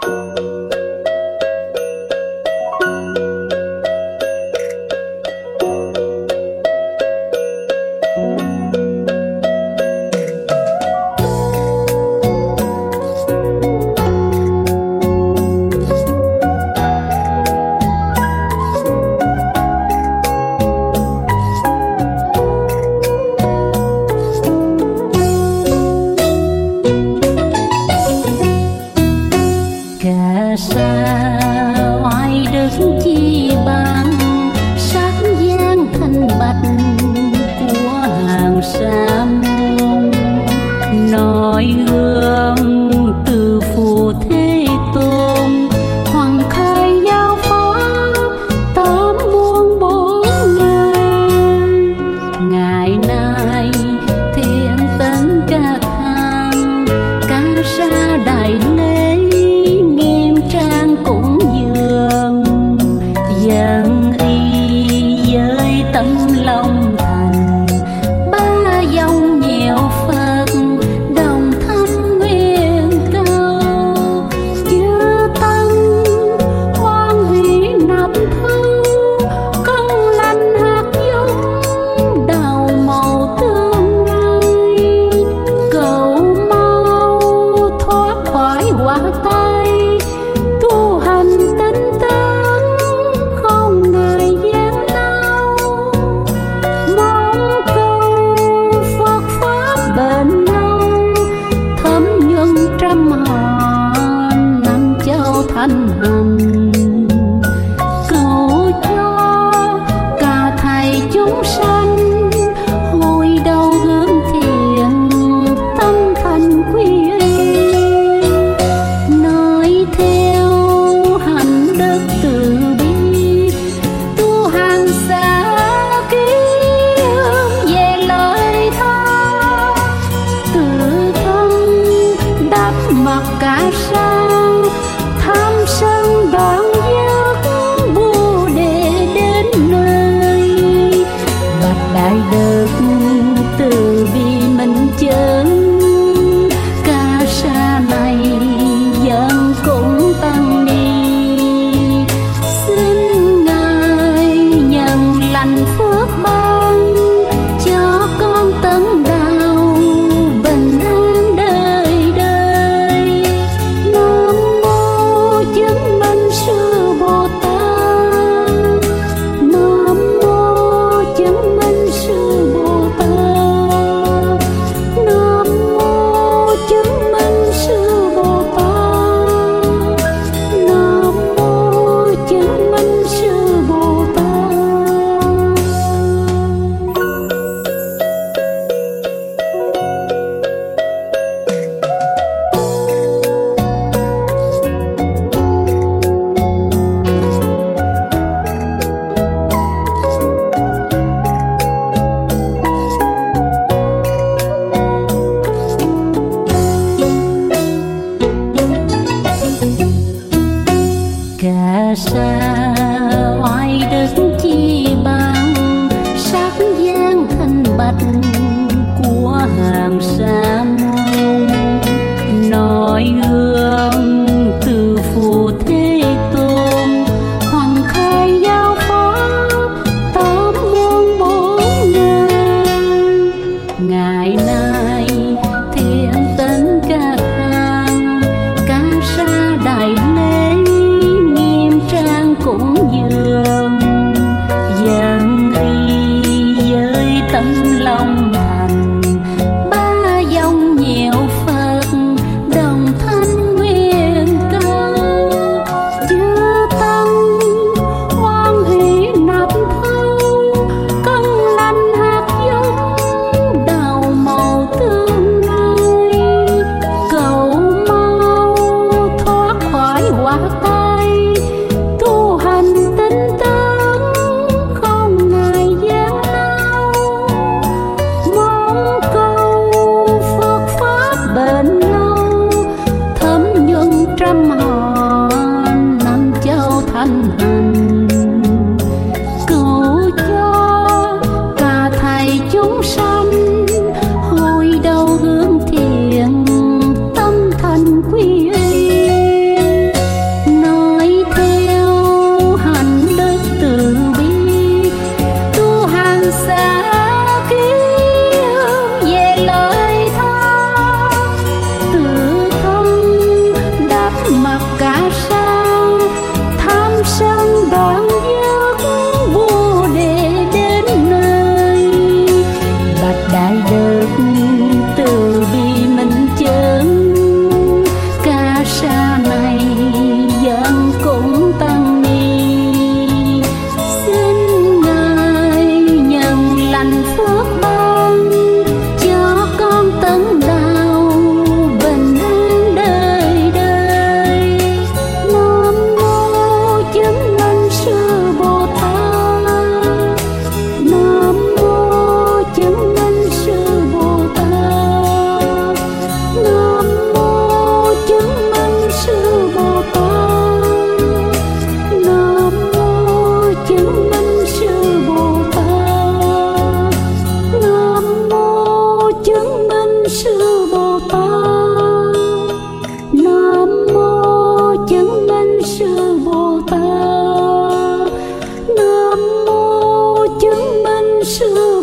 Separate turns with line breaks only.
sao ai đức chi bằng sắc gian thanh bạch của hàng sa môn, noi gương từ phù thế tôn hoàng khai giáo pháp tám muôn bốn ngàn. Ngày nay thiên tấn các hàng ca sa đại lễ nghiêm trang cúng dường, dân y với tấm lòng thành ba dòng nhiều Phật đồng thanh nguyện cầu. Chư tăng hoan hỷ nạp thư công lành hạt giống đầu màu tương lai, cầu mau thoát khỏi quả tai tu hành tinh tấn không ngại gian lao. Mong cầu Phật pháp bền lâu thấm nhuần trăm họ năm châu thanh hành, cầu cho cả thầy chúng sanh hồi đầu hướng thiện tâm thành quy y, nói theo hành đức từ bi tu hành xa ký về lời tha, từ thân đắp mặc cả sang tham sân đoạn giác bồ đề đến nơi. Bạch đại đức từ bi minh chứng ca sa này dân cũng tăng ni, xin ngài nhận lành phước ban cho con tấn đạo bình an đời đời. Nam mô chứng minh sư Bồ Tát, Nam mô chứng minh sư Bồ Tát, Nam mô chứng minh sư Bồ Tát, Nam mô chứng minh sư Bồ Tát. Ca sao ai đức chi bằng sắc gian thanh bạch của hàng sa môn, noi gương từ phù thế tôn hoàng khai giáo pháp tám muôn bốn ngàn. Ngày nay thiên tấn các hàng ca sa đại lễ nghiêm trang cúng dường, dân y với tấm lòng thành ba dòng nhiều Phật đồng thanh nguyện cầu. Chư tăng hoan hỷ nạp thư công lành hạt giống đầu màu tương lai, cầu mau thoát khỏi quả tai tu hành tinh tấn không ngại gian lao. Mong cầu Phật pháp bền lâu thấm nhuần trăm họ năm châu thanh hành, cầu cho cả thầy chúng sanh hồi đầu hướng thiện tâm thành quy y, xưa